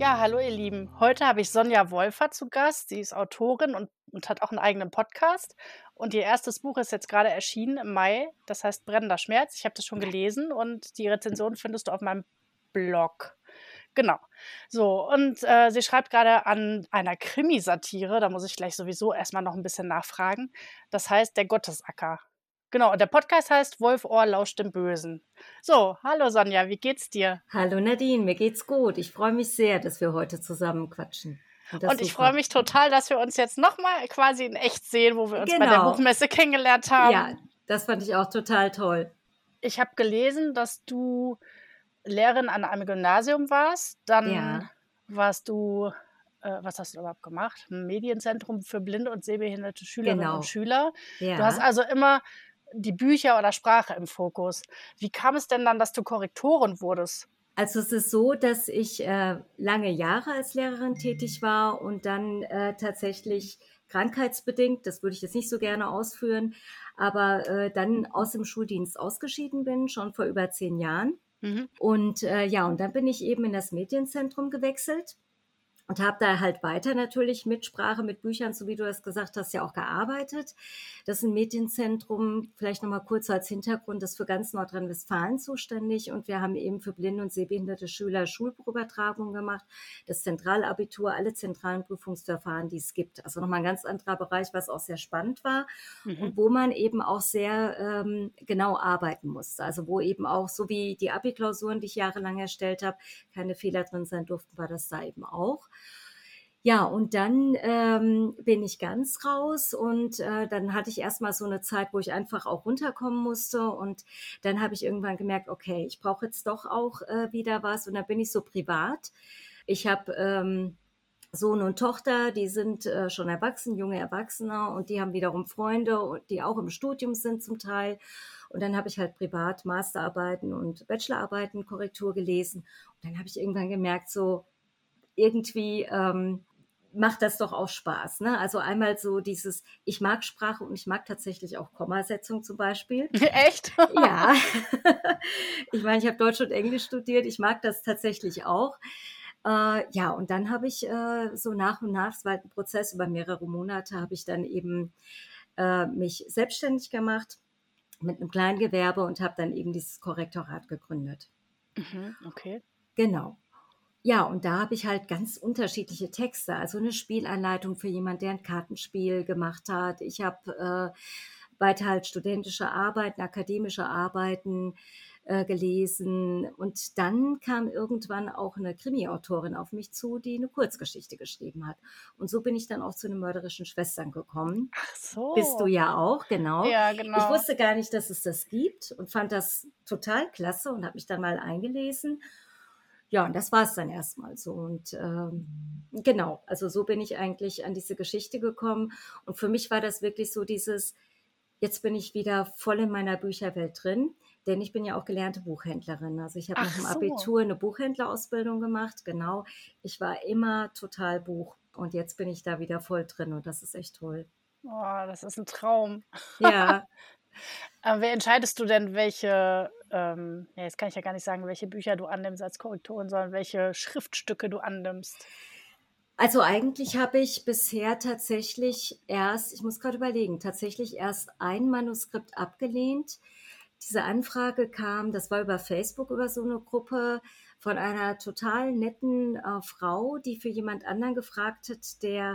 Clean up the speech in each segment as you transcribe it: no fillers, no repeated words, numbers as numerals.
Ja, hallo ihr Lieben. Heute habe ich Sonja Wolfer zu Gast. Sie ist Autorin und hat auch einen eigenen Podcast. Und ihr erstes Buch ist jetzt gerade erschienen im Mai. Das heißt Brennender Schmerz. Ich habe das schon gelesen und die Rezension findest du auf meinem Blog. Genau. So, und sie schreibt gerade an einer Krimisatire. Da muss ich gleich sowieso erstmal noch ein bisschen nachfragen. Das heißt Der Gottesacker. Genau, und der Podcast heißt Wolfohr lauscht dem Bösen. So, hallo Sonja, wie geht's dir? Hallo Nadine, mir geht's gut. Ich freue mich sehr, dass wir heute zusammen quatschen. Finde das Und ich freue super. mich total, dass wir uns jetzt noch mal quasi in echt sehen, wo wir uns bei der Genau. Buchmesse kennengelernt Ja, haben. das fand ich auch total toll. Ich habe gelesen, dass du Lehrerin an einem Gymnasium warst. Dann Ja, warst du was hast du überhaupt gemacht? Ein Medienzentrum für blinde und sehbehinderte Schülerinnen und genau. Schüler. Du hast Ja. also immer die Bücher oder Sprache im Fokus. Wie kam es denn dann, dass du Korrektorin wurdest? Also es ist so, dass ich lange Jahre als Lehrerin tätig war und dann tatsächlich krankheitsbedingt, das würde ich jetzt nicht so gerne ausführen, aber dann aus dem Schuldienst ausgeschieden bin, schon vor über 10 Jahren. Mhm. Und ja, und dann bin ich eben in das Medienzentrum gewechselt und habe da halt weiter natürlich mit Sprache, mit Büchern, so wie du das gesagt hast, ja auch gearbeitet. Das ist ein Medienzentrum, vielleicht nochmal kurz als Hintergrund, das ist für ganz Nordrhein-Westfalen zuständig. Und wir haben eben für blinde und sehbehinderte Schüler Schulbuchübertragung gemacht, das Zentralabitur, alle zentralen Prüfungsverfahren, die es gibt. Also nochmal ein ganz anderer Bereich, was auch sehr spannend war Mhm. und wo man eben auch sehr genau arbeiten musste. Also wo eben auch, so wie die Abi-Klausuren, die ich jahrelang erstellt habe, keine Fehler drin sein durften, war das da eben auch. Ja, und dann bin ich ganz raus und dann hatte ich erstmal so eine Zeit, wo ich einfach auch runterkommen musste und dann habe ich irgendwann gemerkt, okay, ich brauche jetzt doch auch wieder was und dann bin ich so privat. Ich habe Sohn und Tochter, die sind schon erwachsen, junge Erwachsene und die haben wiederum Freunde, die auch im Studium sind zum Teil. Und dann habe ich halt privat Masterarbeiten und Bachelorarbeiten Korrektur gelesen. Und dann habe ich irgendwann gemerkt, so irgendwie macht das doch auch Spaß. Ne? Also einmal so dieses, ich mag Sprache und ich mag tatsächlich auch Kommasetzung zum Beispiel. Echt? Ja, ich meine, ich habe Deutsch und Englisch studiert, ich mag das tatsächlich auch. Ja, und dann habe ich so nach und nach, es war halt ein Prozess über mehrere Monate, habe ich dann eben mich selbstständig gemacht mit einem kleinen Gewerbe und habe dann eben dieses Korrektorat gegründet. Mhm, okay. Genau. Ja, und da habe ich halt ganz unterschiedliche Texte, also eine Spielanleitung für jemand, der ein Kartenspiel gemacht hat. Ich habe weiter halt studentische Arbeiten, akademische Arbeiten gelesen. Und dann kam irgendwann auch eine Krimi-Autorin auf mich zu, die eine Kurzgeschichte geschrieben hat. Und so bin ich dann auch zu den mörderischen Schwestern gekommen. Ach Bist du so. ja auch, genau. Ja, Ich genau. wusste gar nicht, dass es das gibt und fand das total klasse und habe mich dann mal eingelesen. Ja, und das war es dann erstmal so. Und genau, also so bin ich eigentlich an diese Geschichte gekommen. Und für mich war das wirklich so dieses, jetzt bin ich wieder voll in meiner Bücherwelt drin, denn ich bin ja auch gelernte Buchhändlerin. Also ich habe nach Ach dem so. Abitur eine Buchhändlerausbildung gemacht, genau. Ich war immer total Buch und jetzt bin ich da wieder voll drin und das ist echt toll. Oh, das ist ein Traum. Ja, Wie entscheidest du denn, ja, jetzt kann ich ja gar nicht sagen, welche Bücher du annimmst als Korrektorin, sondern welche Schriftstücke du annimmst? also eigentlich habe ich bisher tatsächlich erst, ich muss gerade überlegen, tatsächlich erst ein Manuskript abgelehnt. Diese Anfrage kam, das war über Facebook, über so eine Gruppe von einer total netten Frau, die für jemand anderen gefragt hat, der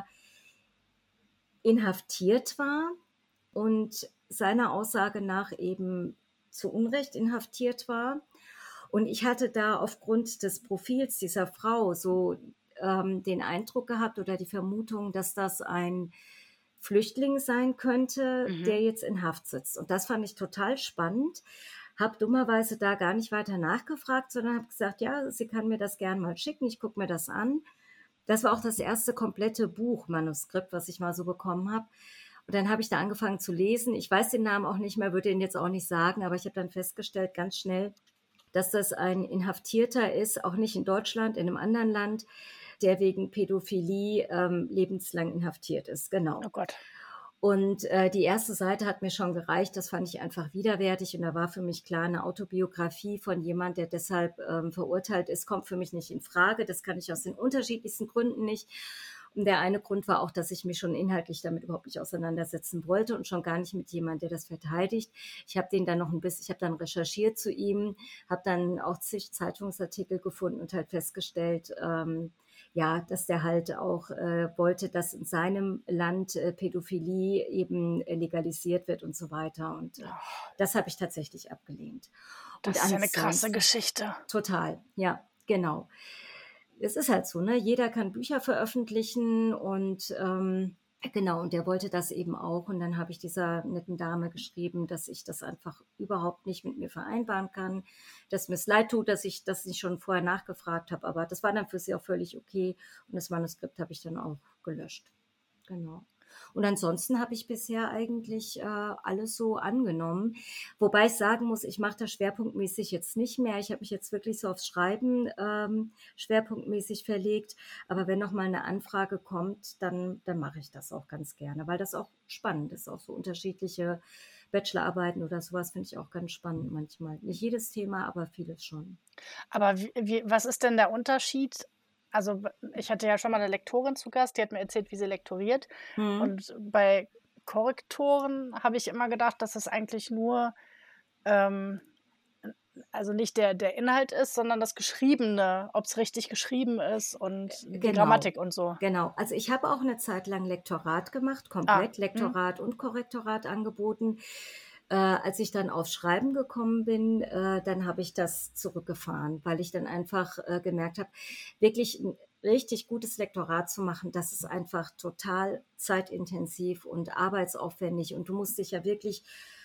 inhaftiert war und seiner Aussage nach eben zu Unrecht inhaftiert war. Und ich hatte da aufgrund des Profils dieser Frau so den Eindruck gehabt oder die Vermutung, dass das ein Flüchtling sein könnte, Mhm. der jetzt in Haft sitzt. Und das fand ich total spannend. Habe dummerweise da gar nicht weiter nachgefragt, sondern habe gesagt, ja, sie kann mir das gern mal schicken, ich gucke mir das an. Das war auch das erste komplette Buchmanuskript, was ich mal so bekommen habe. Und dann habe ich da angefangen zu lesen. Ich weiß den Namen auch nicht mehr, würde ihn jetzt auch nicht sagen, aber ich habe dann festgestellt, ganz schnell, dass das ein Inhaftierter ist, auch nicht in Deutschland, in einem anderen Land, der wegen Pädophilie lebenslang inhaftiert ist. Genau. Oh Gott. Und die erste Seite hat mir schon gereicht, das fand ich einfach widerwärtig und da war für mich klar, eine Autobiografie von jemand, der deshalb verurteilt ist, kommt für mich nicht in Frage. Das kann ich aus den unterschiedlichsten Gründen nicht. Und der eine Grund war auch, dass ich mich schon inhaltlich damit überhaupt nicht auseinandersetzen wollte und schon gar nicht mit jemandem, der das verteidigt. Ich habe den dann noch ein bisschen, ich habe dann recherchiert zu ihm, habe dann auch zig Zeitungsartikel gefunden und halt festgestellt, ja, dass der halt auch wollte, dass in seinem Land Pädophilie eben legalisiert wird und so weiter. Und Oh, das habe ich tatsächlich abgelehnt. Und das ist ja eine krasse ansonsten, Geschichte. total, ja, genau. Es ist halt so, ne? Jeder kann Bücher veröffentlichen und genau, und der wollte das eben auch. Und dann habe ich dieser netten Dame geschrieben, dass ich das einfach überhaupt nicht mit mir vereinbaren kann, dass mir es leid tut, dass ich das nicht schon vorher nachgefragt habe. Aber das war dann für sie auch völlig okay. Und das Manuskript habe ich dann auch gelöscht. Genau. Und ansonsten habe ich bisher eigentlich alles so angenommen. Wobei ich sagen muss, ich mache das schwerpunktmäßig jetzt nicht mehr. Ich habe mich jetzt wirklich so aufs Schreiben schwerpunktmäßig verlegt. Aber wenn noch mal eine Anfrage kommt, dann mache ich das auch ganz gerne, weil das auch spannend ist. Auch so unterschiedliche Bachelorarbeiten oder sowas finde ich auch ganz spannend manchmal. Nicht jedes Thema, aber vieles schon. Aber was ist denn der Unterschied? Also, ich hatte ja schon mal eine Lektorin zu Gast, die hat mir erzählt, wie sie lektoriert. Mhm. Und bei Korrektoren habe ich immer gedacht, dass es eigentlich nur, ähm, also nicht der Inhalt ist, sondern das Geschriebene, ob es richtig geschrieben ist und die Genau, Grammatik und so. genau. Also, ich habe auch eine Zeit lang Lektorat gemacht, Ah, komplett mhm. Lektorat und Korrektorat angeboten. Als ich dann aufs Schreiben gekommen bin, dann habe ich das zurückgefahren, weil ich dann einfach, gemerkt habe, wirklich ein richtig gutes Lektorat zu machen, das ist einfach total zeitintensiv und arbeitsaufwendig und du musst dich ja wirklich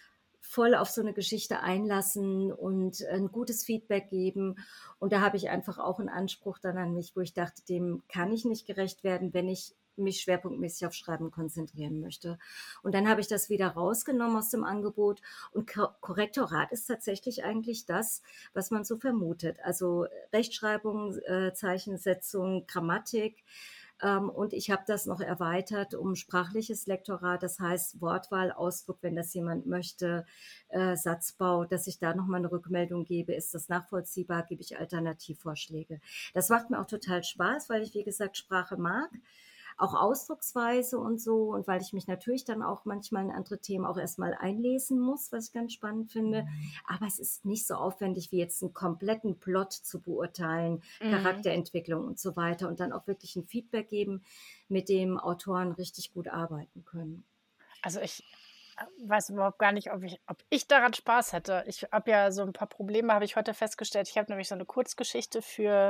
voll auf so eine Geschichte einlassen und ein gutes Feedback geben. Und da habe ich einfach auch einen Anspruch dann an mich, wo ich dachte, dem kann ich nicht gerecht werden, wenn ich mich schwerpunktmäßig auf Schreiben konzentrieren möchte. Und dann habe ich das wieder rausgenommen aus dem Angebot. Und Korrektorat ist tatsächlich eigentlich das, was man so vermutet. Also Rechtschreibung, Zeichensetzung, Grammatik. Und ich habe das noch erweitert um sprachliches Lektorat, das heißt Wortwahl, Ausdruck, wenn das jemand möchte, Satzbau, dass ich da nochmal eine Rückmeldung gebe. Ist das nachvollziehbar? Gebe ich Alternativvorschläge? Das macht mir auch total Spaß, weil ich, wie gesagt, Sprache mag, auch Ausdrucksweise und so. Und weil ich mich natürlich dann auch manchmal in andere Themen auch erstmal einlesen muss, was ich ganz spannend finde. Aber es ist nicht so aufwendig, wie jetzt einen kompletten Plot zu beurteilen, Mhm. Charakterentwicklung und so weiter. Und dann auch wirklich ein Feedback geben, mit dem Autoren richtig gut arbeiten können. Also, ich weiß überhaupt gar nicht, ob ich daran Spaß hätte. Ich habe ja so ein paar Probleme, habe ich heute festgestellt. Ich habe nämlich so eine Kurzgeschichte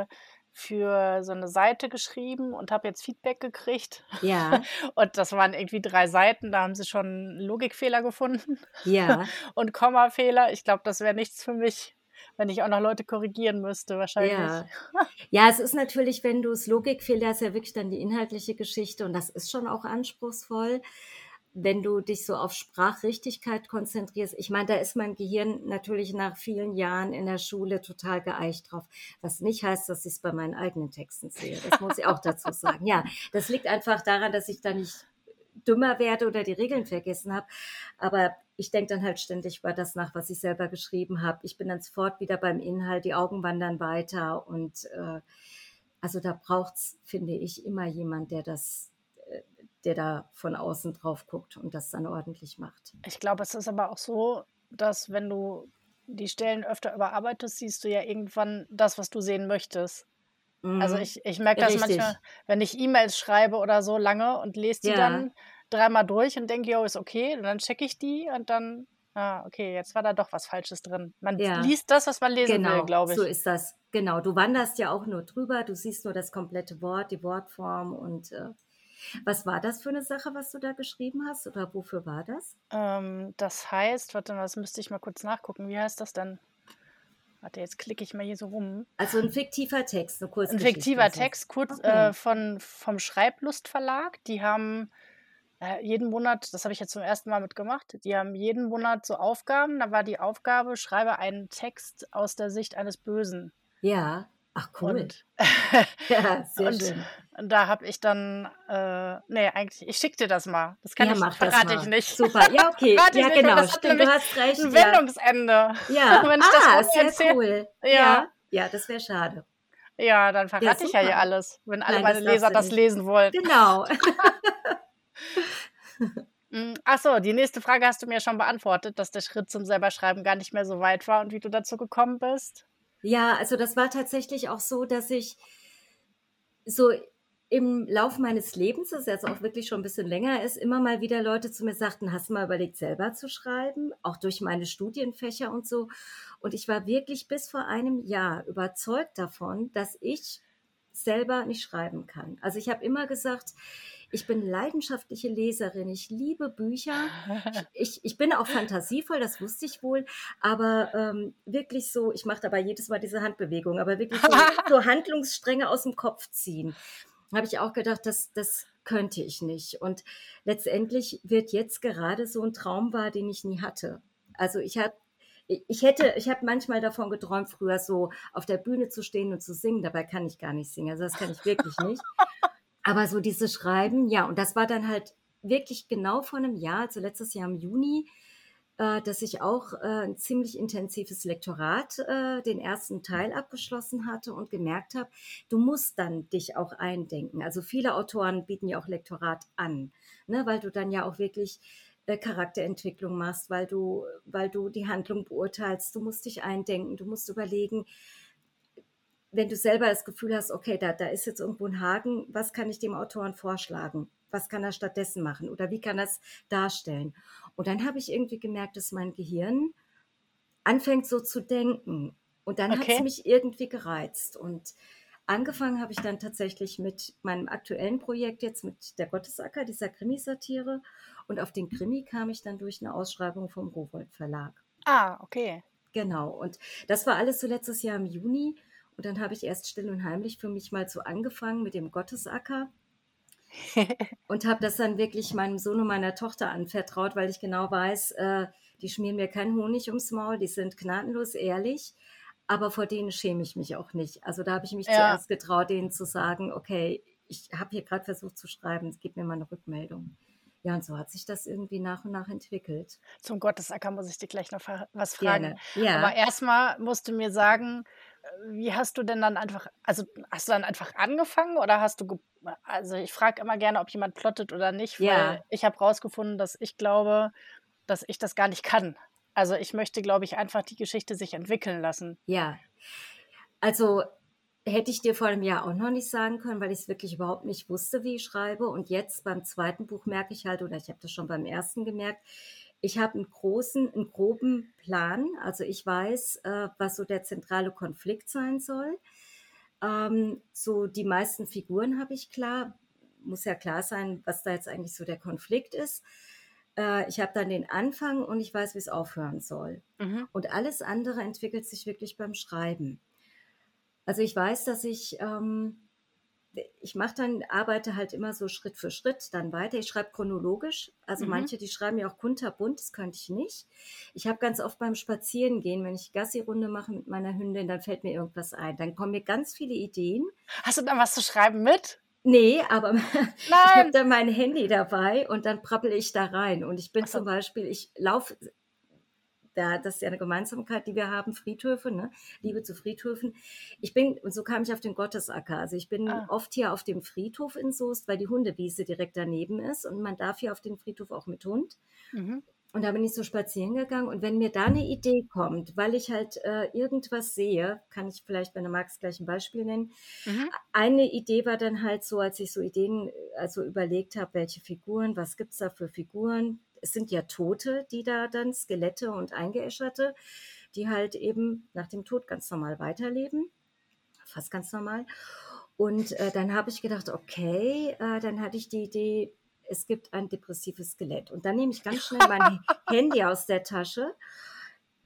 für so eine Seite geschrieben und habe jetzt Feedback gekriegt. Ja, Und das waren irgendwie 3 Seiten, da haben sie schon Logikfehler gefunden ja, und Kommafehler. Ich glaube, das wäre nichts für mich, wenn ich auch noch Leute korrigieren müsste wahrscheinlich. ja. Ja, es ist natürlich, wenn du es Logikfehler ist ja wirklich dann die inhaltliche Geschichte und das ist schon auch anspruchsvoll. Wenn du dich so auf Sprachrichtigkeit konzentrierst, ich meine, da ist mein Gehirn natürlich nach vielen Jahren in der Schule total geeicht drauf, was nicht heißt, dass ich es bei meinen eigenen Texten sehe. Das muss ich auch dazu sagen. Ja, das liegt einfach daran, dass ich da nicht dümmer werde oder die Regeln vergessen habe. Aber ich denke dann halt ständig über das nach, was ich selber geschrieben habe. Ich bin dann sofort wieder beim Inhalt, die Augen wandern weiter und also da braucht's, finde ich, immer jemand, der da von außen drauf guckt und das dann ordentlich macht. Ich glaube, es ist aber auch so, dass wenn du die Stellen öfter überarbeitest, siehst du ja irgendwann das, was du sehen möchtest. Also, Mhm. ich merke das manchmal, Richtig. wenn ich E-Mails schreibe oder so lange und lese die Ja, dann dreimal durch und denke: „Jo, ist okay.“ Und dann checke ich die und dann: „Ah, okay, jetzt war da doch was Falsches drin.“ Man ja, liest das, was man lesen will, genau, glaube so ich. ist das. Genau, du wanderst ja auch nur drüber, du siehst nur das komplette Wort, die Wortform und was war das für eine Sache, was du da geschrieben hast oder wofür war das? Das heißt, warte mal, das müsste ich mal kurz nachgucken. Wie heißt das denn? Warte, jetzt klicke ich mal hier so rum. Also ein fiktiver Text, eine 'N Kurzgeschichte fiktiver ist das. Text, kurz, Okay. vom Schreiblust Verlag. Die haben, jeden Monat, das habe ich jetzt zum ersten Mal mitgemacht, die haben jeden Monat so Aufgaben. Da war die Aufgabe: „Schreibe einen Text aus der Sicht eines Bösen.“ Ja. Ach cool. Und Ja, sehr und schön. da habe ich dann ne, eigentlich ich schicke dir das mal. Ja, mach das Verrate ich mal. nicht. Super. Ja, okay. Verrate ich Ja, nicht, weil genau. das hat Stimmt, du nämlich hast 'n recht, ja. Wendungsende. Ja. Wenn ich das ohne Sehr erzähle cool. ja, Ja. Ja, das wäre schade. ja, dann Ja, verrate ich ja hier super. alles, wenn alle Nein, meine das darfst Leser du das nicht. lesen wollen. Genau. Ach so, die nächste Frage hast du mir schon beantwortet, dass der Schritt zum Selberschreiben gar nicht mehr so weit war und wie du dazu gekommen bist. Ja, also das war tatsächlich auch so, dass ich so im Lauf meines Lebens, das jetzt auch wirklich schon ein bisschen länger ist, immer mal wieder Leute zu mir sagten: „Hast du mal überlegt, selber zu schreiben?“ Auch durch meine Studienfächer und so. Und ich war wirklich bis vor einem Jahr überzeugt davon, dass ich selber nicht schreiben kann. Also, ich habe immer gesagt, ich bin leidenschaftliche Leserin, ich liebe Bücher. Ich bin auch fantasievoll, das wusste ich wohl, aber, wirklich so ich mache dabei jedes Mal diese Handbewegung, aber wirklich so Handlungsstränge aus dem Kopf ziehen. Habe ich auch gedacht, das könnte ich nicht. Und letztendlich wird jetzt gerade so ein Traum wahr, den ich nie hatte. Also, ich habe manchmal davon geträumt, früher so auf der Bühne zu stehen und zu singen, dabei kann ich gar nicht singen. Also, das kann ich wirklich nicht. Aber so dieses Schreiben, ja, und das war dann halt wirklich genau vor einem Jahr, also letztes Jahr im Juni, dass ich auch, 'n ziemlich intensives Lektorat, den ersten Teil abgeschlossen hatte und gemerkt habe, du musst dann dich auch eindenken. Also, viele Autoren bieten ja auch Lektorat an, ne, weil du dann ja auch wirklich, Charakterentwicklung machst, weil du die Handlung beurteilst. Du musst dich eindenken, du musst überlegen, wenn du selber das Gefühl hast, okay, da ist jetzt irgendwo ein Haken, was kann ich dem Autoren vorschlagen? Was kann er stattdessen machen oder wie kann er's darstellen? Und dann habe ich irgendwie gemerkt, dass mein Gehirn anfängt so zu denken. Und dann hat es Okay. mich irgendwie gereizt. Und angefangen habe ich dann tatsächlich mit meinem aktuellen Projekt jetzt mit der Gottesacker, dieser Krimisatire. Und auf den Krimi kam ich dann durch eine Ausschreibung vom Rowohlt Verlag. Ah, okay. Genau. Und das war alles so letztes Jahr im Juni. Und dann habe ich erst still und heimlich für mich mal so angefangen mit dem Gottesacker und habe das dann wirklich meinem Sohn und meiner Tochter anvertraut, weil ich genau weiß, die schmieren mir keinen Honig ums Maul, die sind gnadenlos ehrlich, aber vor denen schäme ich mich auch nicht. Also da habe ich mich Ja, zuerst getraut, denen zu sagen, okay, ich habe hier gerade versucht zu schreiben, gib mir mal eine Rückmeldung. Ja, und so hat sich das irgendwie nach und nach entwickelt. zum Gottesacker muss ich dich gleich noch was fragen. Gerne. Aber Ja, erstmal musst du mir sagen, wie hast du denn dann einfach also, hast du dann einfach angefangen oder hast du ge also, ich frage immer gerne, ob jemand plottet oder nicht, weil ja, ich habe rausgefunden, dass ich glaube, dass ich das gar nicht kann. Also, ich möchte, glaube ich, einfach die Geschichte sich entwickeln lassen. ja. Also, hätte ich dir vor einem Jahr auch noch nicht sagen können, weil ich es wirklich überhaupt nicht wusste, wie ich schreibe. Und jetzt beim zweiten Buch merke ich halt oder ich habe das schon beim ersten gemerkt, ich habe einen groben Plan. Also, ich weiß, was so der zentrale Konflikt sein soll. So die meisten Figuren habe ich klar. Muss ja klar sein, was da jetzt eigentlich so der Konflikt ist. Ich habe dann den Anfang und ich weiß, wie es aufhören soll. Mhm. Und alles andere entwickelt sich wirklich beim Schreiben. Also, ich weiß, dass ich arbeite halt immer so Schritt für Schritt dann weiter. Ich schreibe chronologisch. Also, Mhm. manche, die schreiben ja auch kunterbunt, das könnte ich nicht. Ich habe ganz oft beim Spazierengehen, wenn ich Gassi-Runde mache mit meiner Hündin, dann fällt mir irgendwas ein. Dann kommen mir ganz viele Ideen. Hast du dann was zu schreiben mit? Ne, aber ich habe Nein! dann mein Handy dabei und dann prappele ich da rein. Und ich bin Ach so. zum Beispiel ich laufe da das ist ja eine Gemeinsamkeit, die wir haben, Friedhöfe, ne? Liebe zu Friedhöfen. Und so kam ich auf den Gottesacker. Also, ich bin Ah. oft hier auf dem Friedhof in Soest, weil die Hundewiese direkt daneben ist und man darf hier auf den Friedhof auch mit Hund. Mhm. Und da bin ich so spazieren gegangen und wenn mir da eine Idee kommt, weil ich halt, irgendwas sehe, kann ich vielleicht, wenn du magst, gleich ein Beispiel nennen. Mhm. Eine Idee war dann halt so, als ich so Ideen also überlegt habe, welche Figuren, was gibt's da für Figuren? Es sind ja Tote, die da dann Skelette und Eingeäscherte, die halt eben nach dem Tod ganz normal weiterleben, fast ganz normal. Und, dann habe ich gedacht: „Okay“, dann hatte ich die Idee, es gibt ein depressives Skelett. Und dann nehme ich ganz schnell mein Handy aus der Tasche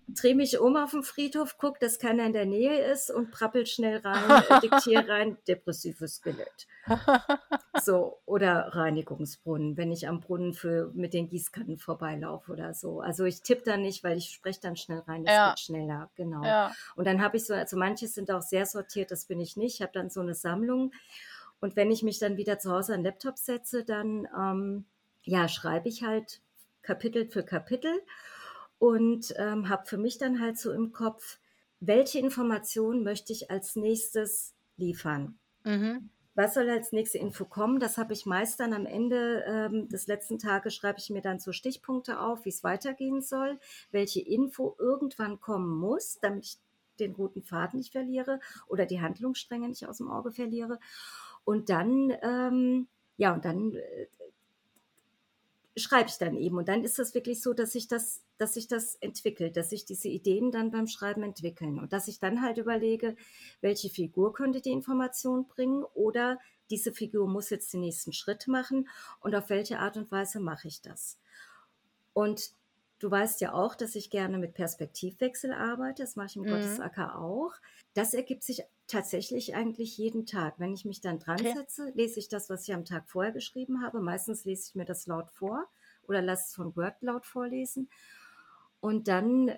drehe mich um auf dem Friedhof, gucke, dass keiner in der Nähe ist und prappel schnell rein, diktiere rein, depressives Skelett. So, oder Reinigungsbrunnen, wenn ich am Brunnen mit den Gießkannen vorbeilaufe oder so. Also ich tippe da nicht, weil ich spreche dann schnell rein, das geht Ja, schneller, genau. ja. Und dann habe ich so, also manche sind auch sehr sortiert, das bin ich nicht. Ich habe dann so eine Sammlung. Und wenn ich mich dann wieder zu Hause an den Laptop setze, dann ja, schreibe ich halt Kapitel für Kapitel und habe für mich dann halt so im Kopf, welche Informationen möchte ich als nächstes liefern? Mhm. Was soll als nächste Info kommen? Das habe ich meist dann am Ende des letzten Tages, schreibe ich mir dann so Stichpunkte auf, wie es weitergehen soll, welche Info irgendwann kommen muss, damit ich den roten Faden nicht verliere oder die Handlungsstränge nicht aus dem Auge verliere. Und dann, ja, und dann schreibe ich dann eben. Und dann ist das wirklich so, dass sich das entwickelt, dass sich diese Ideen dann beim Schreiben entwickeln. Und dass ich dann halt überlege, welche Figur könnte die Information bringen oder diese Figur muss jetzt den nächsten Schritt machen und auf welche Art und Weise mache ich das. Und du weißt ja auch, dass ich gerne mit Perspektivwechsel arbeite. Das mache ich im Mhm. Gottesacker auch. Das ergibt sich tatsächlich eigentlich jeden Tag. Wenn ich mich dann dran Okay. setze, lese ich das, was ich am Tag vorher geschrieben habe. Meistens lese ich mir das laut vor oder lasse es von Word laut vorlesen. Und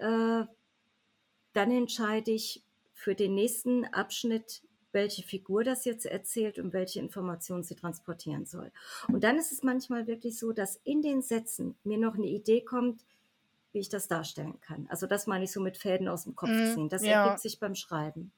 dann entscheide ich für den nächsten Abschnitt, welche Figur das jetzt erzählt und welche Informationen sie transportieren soll. Und dann ist es manchmal wirklich so, dass in den Sätzen mir noch eine Idee kommt, wie ich das darstellen kann. Also das meine ich so mit Fäden aus dem Kopf Mhm. ziehen. Das ergibt Ja, sich beim Schreiben.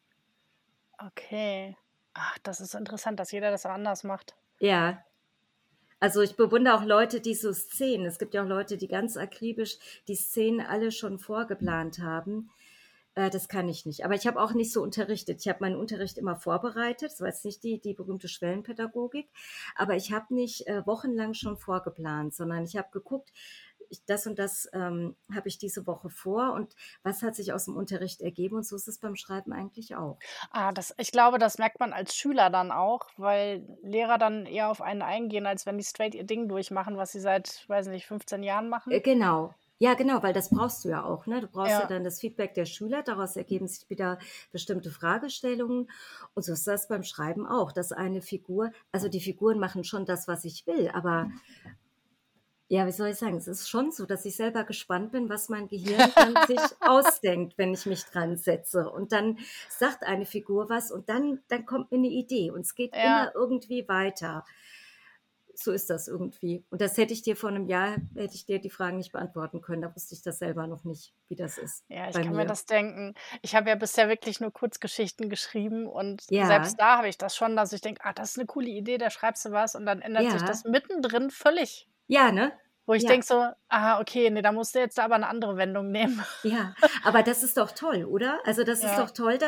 okay. Ach, das ist interessant, dass jeder das anders macht. Ja, also ich bewundere auch Leute, die so Szenen, es gibt ja auch Leute, die ganz akribisch die Szenen alle schon vorgeplant haben. Das kann ich nicht. Aber ich habe auch nicht so unterrichtet. Ich habe meinen Unterricht immer vorbereitet. Das war jetzt nicht die berühmte Schwellenpädagogik. Aber ich habe nicht wochenlang schon vorgeplant, sondern ich habe geguckt, das und das habe ich diese Woche vor und was hat sich aus dem Unterricht ergeben. Und so ist es beim Schreiben eigentlich auch. Ich glaube, das merkt man als Schüler dann auch, weil Lehrer dann eher auf einen eingehen, als wenn die straight ihr Ding durchmachen, was sie seit, weiß nicht, 15 Jahren machen. Genau. Ja, genau, weil das brauchst du ja auch. Ne? Du brauchst ja Ja, dann das Feedback der Schüler, daraus ergeben sich wieder bestimmte Fragestellungen. Und so ist das beim Schreiben auch, dass eine Figur, also die Figuren machen schon das, was ich will, aber ja, wie soll ich sagen, es ist schon so, dass ich selber gespannt bin, was mein Gehirn dann sich ausdenkt, wenn ich mich dran setze. Und dann sagt eine Figur was und dann kommt mir eine Idee und es geht ja, immer irgendwie weiter. So ist das irgendwie. Und das hätte ich dir vor einem Jahr, hätte ich dir die Fragen nicht beantworten können. Da wusste ich das selber noch nicht, wie das ist ja, ich bei kann mir mir. das denken. Ich habe ja bisher wirklich nur Kurzgeschichten geschrieben und Ja, selbst da habe ich das schon, dass ich denke: „Ah, das ist 'ne coole Idee, da schreibst du was“ und dann ändert sich das ja, mittendrin völlig, ja, ne? wo ich Ja, denke so: „Ah, okay, ne, da musst du jetzt aber 'ne andere Wendung nehmen.“ ja. Aber das ist doch toll, oder? Also das ist doch Ja. toll,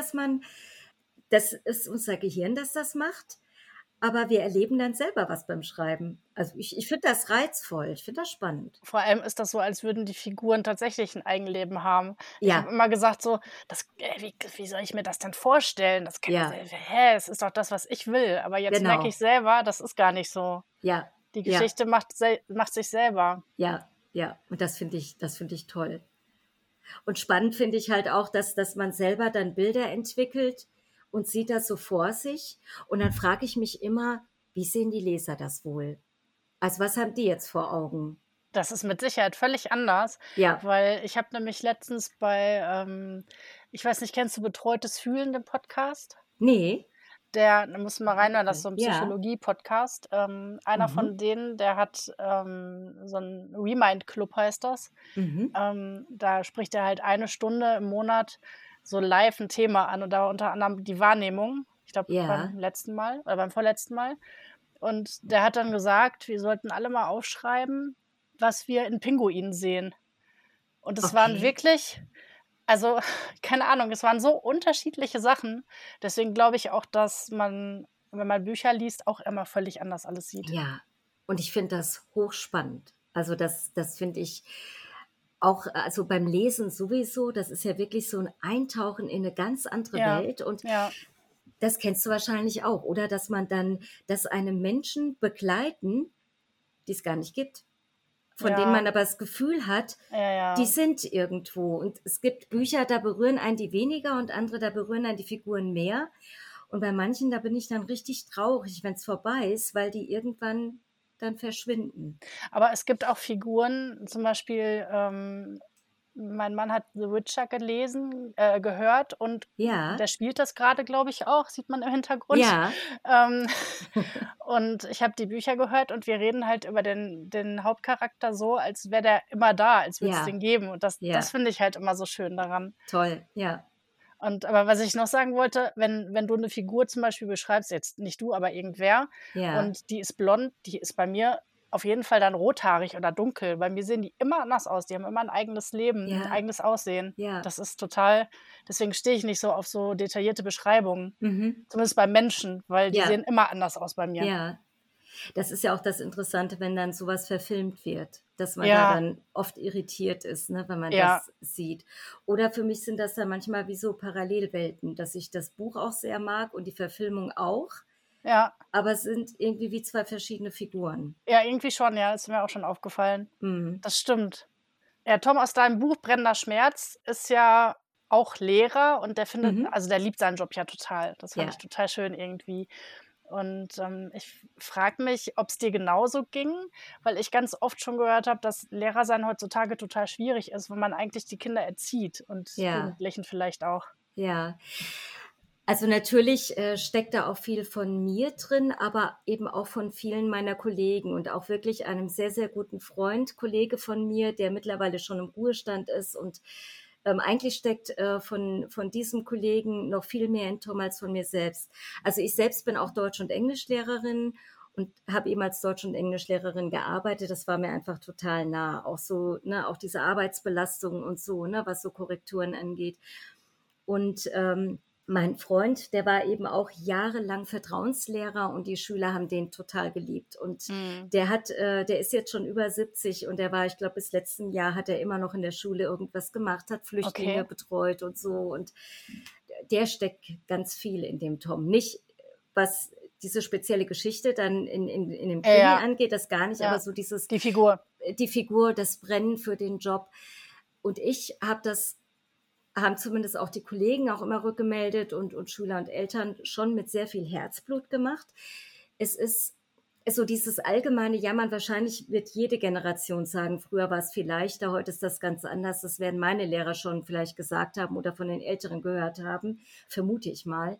das ist unser Gehirn, das das macht. Aber wir erleben dann selber was beim Schreiben. Also ich finde das reizvoll, ich finde das spannend. Vor allem ist das so, als würden die Figuren tatsächlich 'n Eigenleben haben. Ich habe Ja, immer gesagt so: „Das wie soll ich mir das denn vorstellen? Das kann ja ja, es ist doch das, was ich will.“ Aber jetzt merke ich genau. selber, das ist gar nicht so. Ja, Die ja, Geschichte macht sich selber. ja, ja. Und das finde ich toll. Und spannend finde ich halt auch, dass man selber dann Bilder entwickelt und sieht das so vor sich. Und dann frage ich mich immer: „Wie sehen die Leser das wohl?“ Also, was haben die jetzt vor Augen? Das ist mit Sicherheit völlig anders, Ja. weil ich habe nämlich letztens bei, ich weiß nicht, kennst du „Betreutes Fühlen“, den Podcast? Ne? Da musst du mal reinhören, das ist so 'n Ja. Psychologie-Podcast. Einer Mhm. von denen, der hat, so 'n Remind Club heißt das. Mhm. Da spricht er halt eine Stunde im Monat so live 'n Thema an und da unter anderem die Wahrnehmung. Ich glaube, Ja. beim letzten Mal oder beim vorletzten Mal. Und der hat dann gesagt, wir sollten alle mal aufschreiben, was wir in Pinguinen sehen. Und es waren Okay. wirklich also, keine Ahnung, es waren so unterschiedliche Sachen. Deswegen glaube ich auch, dass man, wenn man Bücher liest, auch immer völlig anders alles sieht. Ja. Und ich finde das hochspannend. Also, das finde ich auch also, beim Lesen sowieso, das ist ja wirklich so 'n Eintauchen in 'ne ganz andere Ja, Welt und ja, das kennst du wahrscheinlich auch, oder? Dass einem Menschen begleiten, die es gar nicht gibt. von denen Ja, man aber das Gefühl hat, ja, die ja. sind irgendwo. Und es gibt Bücher, da berühren einen die weniger und andere, da berühren einen die Figuren mehr. Und bei manchen, da bin ich dann richtig traurig, wenn es vorbei ist, weil die irgendwann dann verschwinden. Aber es gibt auch Figuren, zum Beispiel, mein Mann hat The Witcher gehört und Ja, der spielt das grade, glaube ich auch, sieht man im Hintergrund. ja, Ähm, und ich habe die Bücher gehört und wir reden halt über den Hauptcharakter so, als wäre der immer da, als würde es den ja, geben. Und das ja, finde ich halt immer so schön daran. toll, ja, Und aber was ich noch sagen wollte, wenn du 'ne Figur zum Beispiel beschreibst, jetzt nicht du, aber irgendwer, ja, und die ist blond, die ist bei mir auf jeden Fall dann rothaarig oder dunkel. Bei mir sehen die immer anders aus. Die haben immer 'n eigenes Leben, 'n ja, eigenes Aussehen. ja, Das ist total deswegen stehe ich nicht so auf so detaillierte Beschreibungen, mhm, zumindest bei Menschen, weil die ja, sehen immer anders aus bei mir. ja. Das ist ja auch das Interessante, wenn dann sowas verfilmt wird, dass man da Ja, dann oft irritiert ist, ne, wenn man ja, das sieht. Oder für mich sind das dann manchmal wie so Parallelwelten, dass ich das Buch auch sehr mag und die Verfilmung auch, ja. aber es sind irgendwie wie 2 verschiedene Figuren. Ja, irgendwie schon, ja, ist mir auch schon aufgefallen. Mhm. Das stimmt. Ja, Tom aus deinem Buch „Brennender Schmerz" ist ja auch Lehrer und Mhm. der liebt seinen Job ja total. Das fand ich Ja. total schön irgendwie. Und, ich frage mich, ob's dir genauso ging, weil ich ganz oft schon gehört habe, dass Lehrer sein heutzutage total schwierig ist, wenn man eigentlich die Kinder erzieht und Ja, Jugendlichen vielleicht auch. ja. Also, natürlich, steckt da auch viel von mir drin, aber eben auch von vielen meiner Kollegen und auch wirklich einem sehr, sehr guten Freund, Kollege von mir, der mittlerweile schon im Ruhestand ist und, eigentlich steckt, von diesem Kollegen noch viel mehr in Tom als von mir selbst. Also, ich selbst bin auch Deutsch und Englischlehrerin und habe eben als Deutsch und Englischlehrerin gearbeitet. Das war mir einfach total nah. Auch so, ne, auch diese Arbeitsbelastung und so, ne, was so Korrekturen angeht. Und, mein Freund, der war eben auch jahrelang Vertrauenslehrer und die Schüler haben den total geliebt. Und Mhm. der ist jetzt schon über 70 und der war, ich glaube, bis letzten Jahr hat er immer noch in der Schule irgendwas gemacht, hat Flüchtlinge Okay. betreut und so. Und der steckt ganz viel in dem Tom. Nicht, was diese spezielle Geschichte dann in dem Ja, Krimi ja, angeht, das gar nicht, aber ja. so dieses Die Figur. die Figur, das Brennen für den Job. Und ich habe das haben zumindest auch die Kollegen auch immer rückgemeldet und Schüler und Eltern schon mit sehr viel Herzblut gemacht. Es ist so dieses allgemeine Jammern, wahrscheinlich wird jede Generation sagen, früher war es viel leichter, heute ist das ganz anders. Das werden meine Lehrer schon vielleicht gesagt haben oder von den Älteren gehört haben, vermute ich mal.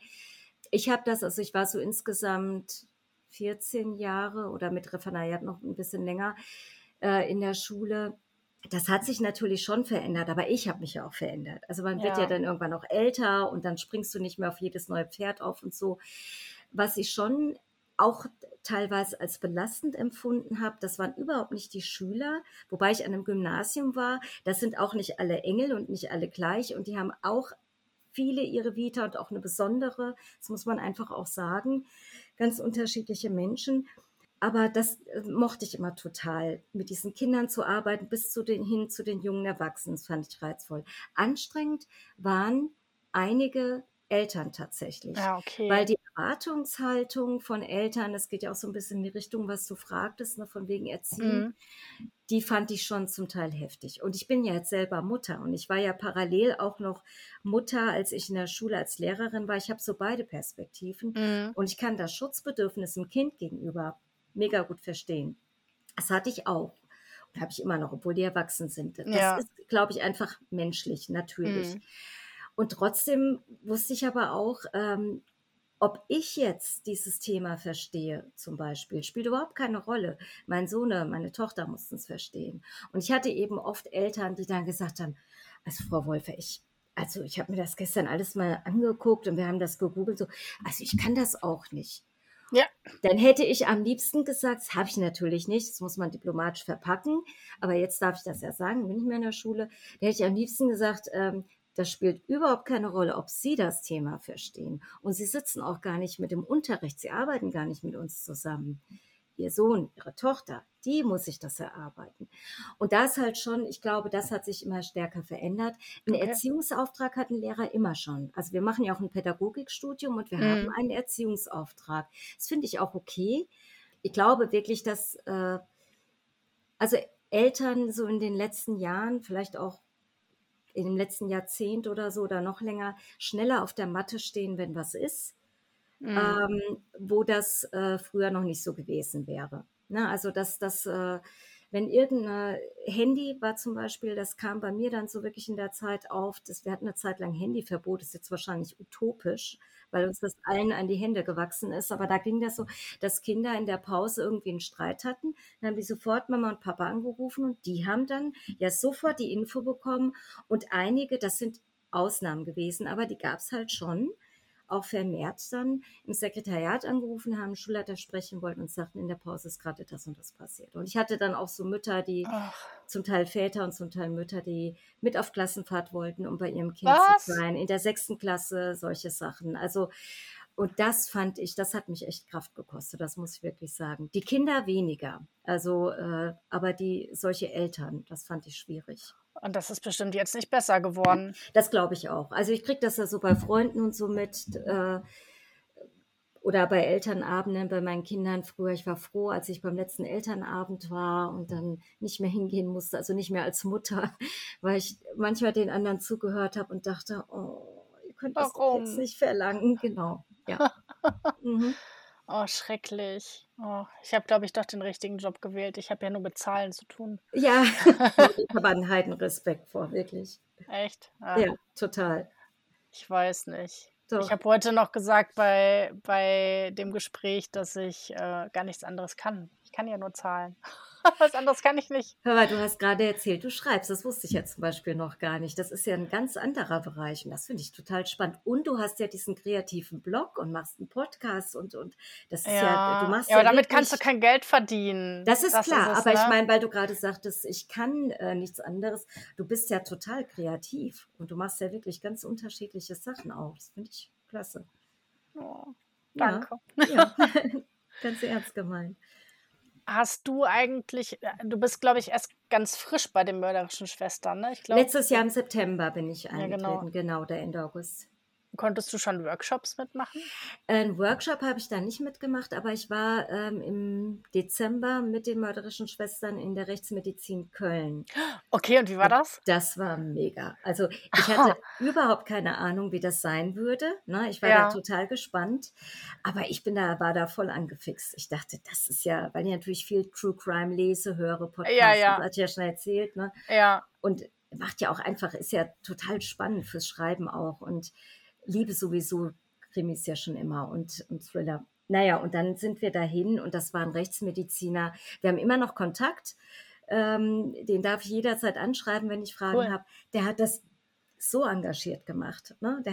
Ich war so insgesamt 14 Jahre oder mit Referendariat noch ein bisschen länger in der Schule. Das hat sich natürlich schon verändert, aber ich habe mich ja auch verändert. Also man wird ja Ja, dann irgendwann auch älter und dann springst du nicht mehr auf jedes neue Pferd auf und so. Was ich schon auch teilweise als belastend empfunden habe, das waren überhaupt nicht die Schüler, wobei ich an einem Gymnasium war. Das sind auch nicht alle Engel und nicht alle gleich und die haben auch viele ihre Vita und auch eine besondere, das muss man einfach auch sagen, ganz unterschiedliche Menschen. Aber das mochte ich immer total, mit diesen Kindern zu arbeiten, hin zu den jungen Erwachsenen. Das fand ich reizvoll. Anstrengend waren einige Eltern tatsächlich, ja, weil okay. die Erwartungshaltung von Eltern, das geht ja auch so ein bisschen in die Richtung, was du fragtest, ne, von wegen Erziehen, Mhm. die fand ich schon zum Teil heftig. Und ich bin ja jetzt selber Mutter und ich war ja parallel auch noch Mutter, als ich in der Schule als Lehrerin war. Ich habe so beide Perspektiven Mhm. und ich kann das Schutzbedürfnis dem Kind gegenüber mega gut verstehen. Das hatte ich auch und habe ich immer noch, obwohl die erwachsen sind. Das Ja. ist, glaube ich, einfach menschlich, natürlich. Mhm. Und trotzdem wusste ich aber auch, ob ich jetzt dieses Thema verstehe, zum Beispiel, spielt überhaupt keine Rolle. Mein Sohn, meine Tochter mussten es verstehen. Und ich hatte eben oft Eltern, die dann gesagt haben, also Frau Wolfe, ich habe mir das gestern alles mal angeguckt und wir haben das gegoogelt, so, also ich kann das auch nicht. Ja, Dann hätte ich am liebsten gesagt, das habe ich natürlich nicht, das muss man diplomatisch verpacken, aber jetzt darf ich das ja sagen, bin ich mehr in der Schule, da hätte ich am liebsten gesagt, das spielt überhaupt keine Rolle, ob Sie das Thema verstehen. Und Sie sitzen auch gar nicht mit dem Unterricht, Sie arbeiten gar nicht mit uns zusammen. Ihr Sohn, Ihre Tochter, die muss sich das erarbeiten. Und das halt schon, ich glaube, das hat sich immer stärker verändert. Einen okay. Erziehungsauftrag hat ein Lehrer immer schon. Also wir machen ja auch ein Pädagogikstudium und wir haben Mhm. einen Erziehungsauftrag. Das finde ich auch okay. Ich glaube wirklich, dass, also Eltern so in den letzten Jahren, vielleicht auch in dem letzten Jahrzehnt oder so oder noch länger, schneller auf der Matte stehen, wenn was ist, Mhm. wo das, früher noch nicht so gewesen wäre. Ne, also wenn irgendein Handy war zum Beispiel, das kam bei mir dann so wirklich in der Zeit auf, wir hatten eine Zeit lang Handyverbot, ist jetzt wahrscheinlich utopisch, weil uns das allen an die Hände gewachsen ist, aber da ging das so, dass Kinder in der Pause irgendwie einen Streit hatten, dann haben die sofort Mama und Papa angerufen und die haben dann ja sofort die Info bekommen und einige, das sind Ausnahmen gewesen, aber die gab es halt schon, auch vermehrt dann im Sekretariat angerufen haben, Schulleiter sprechen wollten und sagten, in der Pause ist gerade das und das passiert. Und ich hatte dann auch so Mütter, die Ach, zum Teil Väter und zum Teil Mütter, die mit auf Klassenfahrt wollten, um bei ihrem Kind zu was? sein, in der 6. Klasse, solche Sachen. Also, und das fand ich, das hat mich echt Kraft gekostet, das muss ich wirklich sagen. Die Kinder weniger, also, aber solche Eltern, das fand ich schwierig. Und das ist bestimmt jetzt nicht besser geworden. Das glaube ich auch. Also ich kriege das ja so bei Freunden und so mit, oder bei Elternabenden bei meinen Kindern früher. Ich war froh, als ich beim letzten Elternabend war und dann nicht mehr hingehen musste, also nicht mehr als Mutter, weil ich manchmal den anderen zugehört habe und dachte, oh, ihr könnt das doch jetzt Warum? nicht verlangen. Genau, ja. Mhm. Oh, schrecklich. Oh, ich habe, glaube ich, doch den richtigen Job gewählt. Ich habe ja nur mit Zahlen zu tun. Ja, ich habe einen Heidenrespekt vor, wirklich. Echt? Ah, Ja, total. ich weiß nicht. Ich Doch. habe heute noch gesagt bei dem Gespräch, dass ich, gar nichts anderes kann. Ich kann ja nur Zahlen. Was anderes kann ich nicht. Hör mal, du hast gerade erzählt, du schreibst. Das wusste ich ja zum Beispiel noch gar nicht. Das ist ja ein ganz anderer Bereich und das finde ich total spannend. Und du hast ja diesen kreativen Blog und machst einen Podcast und das ist ja, du Ja, machst ja, aber ja damit kannst du wirklich, kein Geld verdienen. das ist Das ist klar, es, aber ich ne? meine, weil du gerade sagtest, ich kann nichts anderes. Du bist ja total kreativ und du machst ja wirklich ganz unterschiedliche Sachen auch. Das finde ich klasse. Oh, Ja, danke. ja, ganz ernst gemeint. Hast du eigentlich du bist, glaube ich, erst ganz frisch bei den Mörderischen Schwestern, ne? Ich glaube, Letztes Jahr im September bin ich ja, genau. eingetreten, genau, der Ende August. Konntest du schon Workshops mitmachen? 'N Workshop habe ich da nicht mitgemacht, aber ich war, im Dezember mit den Mörderischen Schwestern in der Rechtsmedizin Köln. Okay, und wie war Und das? das war mega. Also, ich hatte überhaupt keine Ahnung, wie das sein würde, ne? Ich war da Ja, total gespannt, aber war da voll angefixt. Ich dachte, das ist ja, weil ich natürlich viel True Crime lese, höre, ja, Podcasts, das ja, hatte ich ja schon erzählt, ne? ja. Und macht ja auch einfach, ist ja total spannend fürs Schreiben auch und liebe sowieso Krimis ja schon immer und Thriller. Naja, und dann sind wir dahin und das war ein Rechtsmediziner. Wir haben immer noch Kontakt. Den darf ich jederzeit anschreiben, wenn ich Fragen Cool. habe. Der hat das so engagiert gemacht. Ne?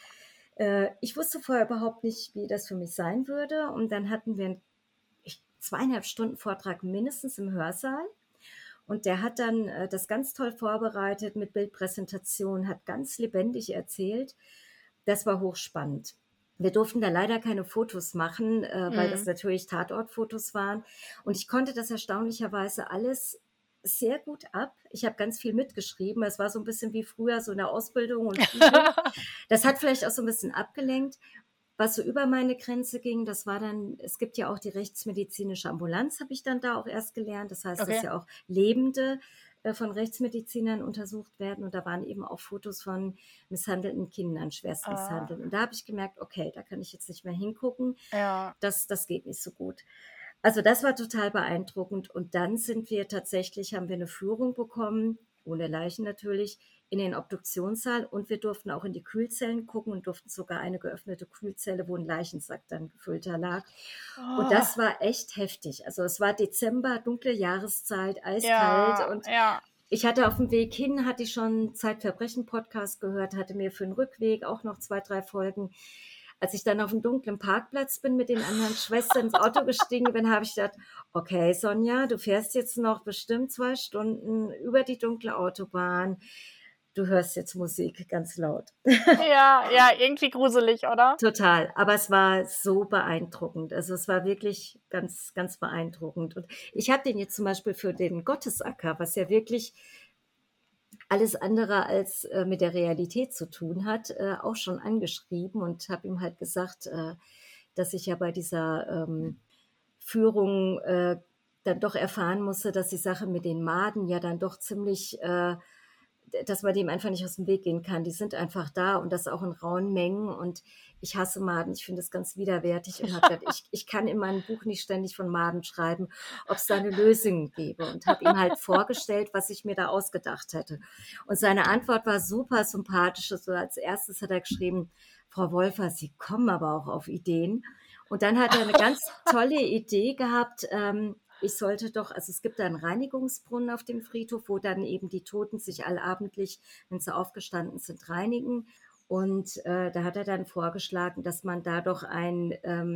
Ich wusste vorher überhaupt nicht, wie das für mich sein würde. Und dann hatten wir einen 2,5 Stunden Vortrag mindestens im Hörsaal. Und der hat dann das ganz toll vorbereitet mit Bildpräsentation, hat ganz lebendig erzählt. Das war hochspannend. Wir durften da leider keine Fotos machen, weil das Mhm. natürlich Tatortfotos waren. Und ich konnte das erstaunlicherweise alles sehr gut ab. Ich habe ganz viel mitgeschrieben. Es war so ein bisschen wie früher so in der Ausbildung und Prüfung. Das hat vielleicht auch so ein bisschen abgelenkt. Was so über meine Grenze ging, das war dann, es gibt ja auch die rechtsmedizinische Ambulanz, habe ich dann da auch erst gelernt. Das heißt, dass Okay. ja auch Lebende von Rechtsmedizinern untersucht werden. Und da waren eben auch Fotos von misshandelten Kindern, schwerst Ah, misshandelt. Und da habe ich gemerkt, okay, da kann ich jetzt nicht mehr hingucken. ja. Das geht nicht so gut. Also das war total beeindruckend. Und dann haben wir eine Führung bekommen, ohne Leichen natürlich, in den Obduktionssaal und wir durften auch in die Kühlzellen gucken und durften sogar eine geöffnete Kühlzelle, wo ein Leichensack dann gefüllter lag. Und Oh, das war echt heftig. Also es war Dezember, dunkle Jahreszeit, eiskalt ja, und ja. ich hatte auf dem Weg hin, hatte ich schon Zeitverbrechen-Podcast gehört, hatte mir für den Rückweg auch noch 2, 3 Folgen. Als ich dann auf dem dunklen Parkplatz bin, mit den anderen Schwestern ins Auto gestiegen bin, habe ich gedacht, okay, Sonja, du fährst jetzt noch bestimmt 2 Stunden über die dunkle Autobahn. Du hörst jetzt Musik ganz laut. Ja, ja, irgendwie gruselig, oder? Total, aber es war so beeindruckend. Also, es war wirklich ganz, ganz beeindruckend. Und ich habe den jetzt zum Beispiel für den Gottesacker, was ja wirklich alles andere als mit der Realität zu tun hat, auch schon angeschrieben und habe ihm halt gesagt, dass ich ja bei dieser Führung dann doch erfahren musste, dass die Sache mit den Maden ja dann doch ziemlich, dass man dem einfach nicht aus dem Weg gehen kann. Die sind einfach da und das auch in rauen Mengen und ich hasse Maden. Ich finde das ganz widerwärtig und habe gedacht, ich kann in meinem Buch nicht ständig von Maden schreiben, ob es da eine Lösung gäbe und habe ihm halt vorgestellt, was ich mir da ausgedacht hätte. Und seine Antwort war super sympathisch. So als erstes hat er geschrieben, Frau Wolfer, Sie kommen aber auch auf Ideen. Und dann hat er eine ganz tolle Idee gehabt, ich sollte doch, also es gibt da einen Reinigungsbrunnen auf dem Friedhof, wo dann eben die Toten sich allabendlich, wenn sie aufgestanden sind, reinigen. Und da hat er dann vorgeschlagen, dass man da doch ein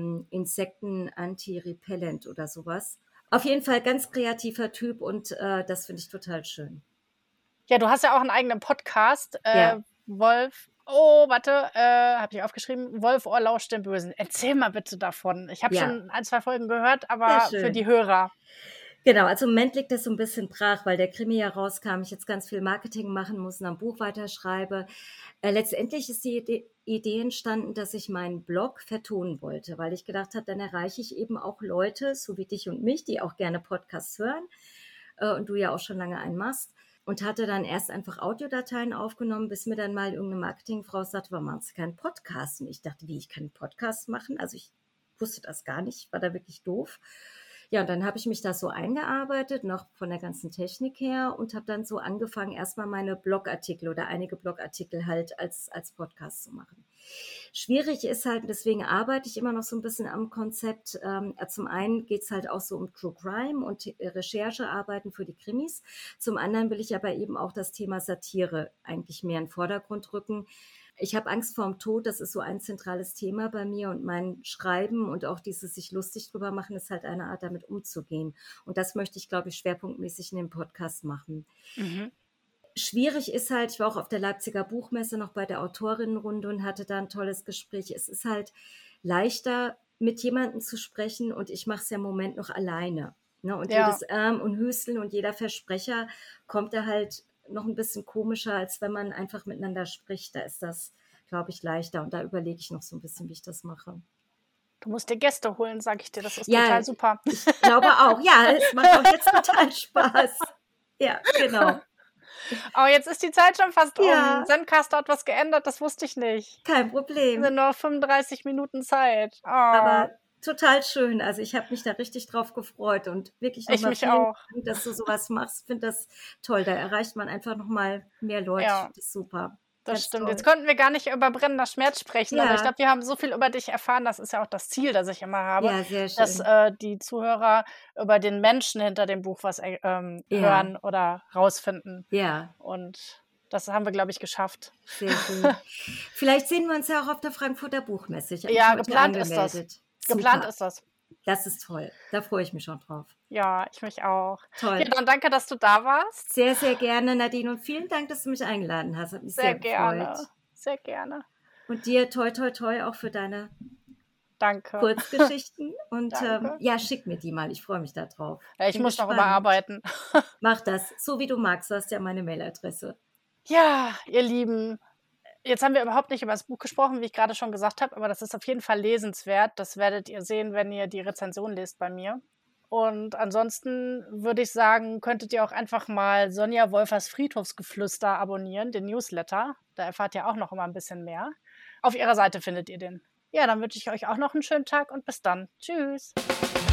Insekten-Anti-Repellent oder sowas. Auf jeden Fall ganz kreativer Typ und das finde ich total schön. Ja, du hast ja auch einen eigenen Podcast, Ja. Wolf. Oh, warte, habe ich aufgeschrieben. Wolf Ohr lauscht dem Bösen. Erzähl mal bitte davon. Ich habe Ja. schon 1, 2 Folgen gehört, Sehr aber für schön. die Hörer. Genau, also im Moment liegt das so ein bisschen brach, weil der Krimi ja rauskam, ich jetzt ganz viel Marketing machen muss und am Buch weiterschreibe. Letztendlich ist die Idee entstanden, dass ich meinen Blog vertonen wollte, weil ich gedacht habe, dann erreiche ich eben auch Leute, so wie dich und mich, die auch gerne Podcasts hören und du ja auch schon lange einen machst. Und hatte dann erst einfach Audiodateien aufgenommen, bis mir dann mal irgendeine Marketingfrau sagte, warum machst du keinen Podcast? Und ich dachte, wie, ich kann einen Podcast machen? Also ich wusste das gar nicht, war da wirklich doof. Ja, und dann habe ich mich da so eingearbeitet, noch von der ganzen Technik her und habe dann so angefangen, erstmal meine Blogartikel oder einige Blogartikel halt als Podcast zu machen. Schwierig ist halt, deswegen arbeite ich immer noch so ein bisschen am Konzept. Zum einen geht es halt auch so um True Crime und Recherchearbeiten für die Krimis. Zum anderen will ich aber eben auch das Thema Satire eigentlich mehr in den Vordergrund rücken. Ich habe Angst vorm Tod, das ist so ein zentrales Thema bei mir und mein Schreiben und auch dieses sich lustig drüber machen, ist halt eine Art, damit umzugehen. Und das möchte ich, glaube ich, schwerpunktmäßig in dem Podcast machen. Mhm. Schwierig ist halt, ich war auch auf der Leipziger Buchmesse noch bei der Autorinnenrunde und hatte da ein tolles Gespräch. Es ist halt leichter, mit jemandem zu sprechen und ich mache es ja im Moment noch alleine. Ne? Und Ja. jedes und Hüsteln und jeder Versprecher kommt da halt noch ein bisschen komischer, als wenn man einfach miteinander spricht. Da ist das, glaube ich, leichter und da überlege ich noch so ein bisschen, wie ich das mache. Du musst dir Gäste holen, sage ich dir. Das ist Ja, total super. ich glaube auch. Ja, es macht auch jetzt total Spaß. Ja, genau. Aber jetzt ist die Zeit schon fast Ja. um. Zencaster hat was geändert, das wusste ich nicht. Kein Es Problem. sind nur 35 Minuten Zeit. Oh. Aber total schön. Also ich habe mich da richtig drauf gefreut und wirklich Ich nochmal mich vielen auch. Dank, dass du sowas machst. Ich finde das toll. Da erreicht man einfach nochmal mehr Leute. Ja. Ich finde das super. Das Ganz stimmt. toll. Jetzt konnten wir gar nicht über brennender Schmerz sprechen, aber ich Ja. glaube, wir haben so viel über dich erfahren. Das ist ja auch das Ziel, das ich immer habe, Ja, sehr dass schön. die Zuhörer über den Menschen hinter dem Buch was hören oder rausfinden. Ja, Und das haben wir, glaube ich, geschafft. sehr schön. Vielleicht sehen wir uns ja auch auf der Frankfurter Buchmesse. Ich habe mich Ja, heute geplant ist das. angemeldet. Geplant Super. ist das. Das ist toll. Da freue ich mich schon drauf. Ja, ich mich auch. Ja, Toll. dann danke, dass du da warst. Sehr, sehr gerne, Nadine. Und vielen Dank, dass du mich eingeladen hast. Hat mich sehr Sehr gefreut. gerne. Sehr gerne. Und dir toi, toi, toi auch für deine Danke. Kurzgeschichten. Und Danke. ja, schick mir die mal. Ich freue mich da drauf. Ja, ich Bin muss noch gespannt. überarbeiten. Mach das, so wie du magst. Du hast ja meine Mailadresse. Ja, ihr Lieben, jetzt haben wir überhaupt nicht über das Buch gesprochen, wie ich gerade schon gesagt habe, aber das ist auf jeden Fall lesenswert. Das werdet ihr sehen, wenn ihr die Rezension lest bei mir. Und ansonsten würde ich sagen, könntet ihr auch einfach mal Sonja Wolfers Friedhofsgeflüster abonnieren, den Newsletter. Da erfahrt ihr auch noch immer ein bisschen mehr. Auf ihrer Seite findet ihr den. Ja, dann wünsche ich euch auch noch einen schönen Tag und bis dann. Tschüss.